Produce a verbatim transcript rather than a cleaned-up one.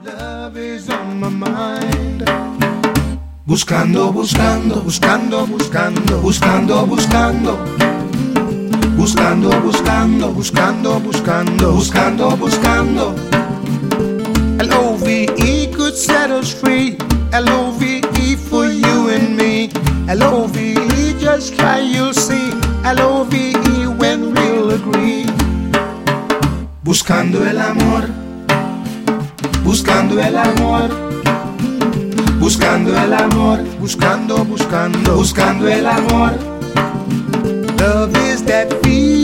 Love is on my mind. Buscando, buscando, buscando, buscando, buscando, buscando. Buscando, buscando, buscando, buscando, buscando, buscando. L O V E could set us free. L O V E for you and me. L O V E, just try, you'll see. L O V E when we'll agree. Buscando el amor. Buscando el amor. Buscando el amor. Buscando, buscando, buscando el amor. Love is that feeling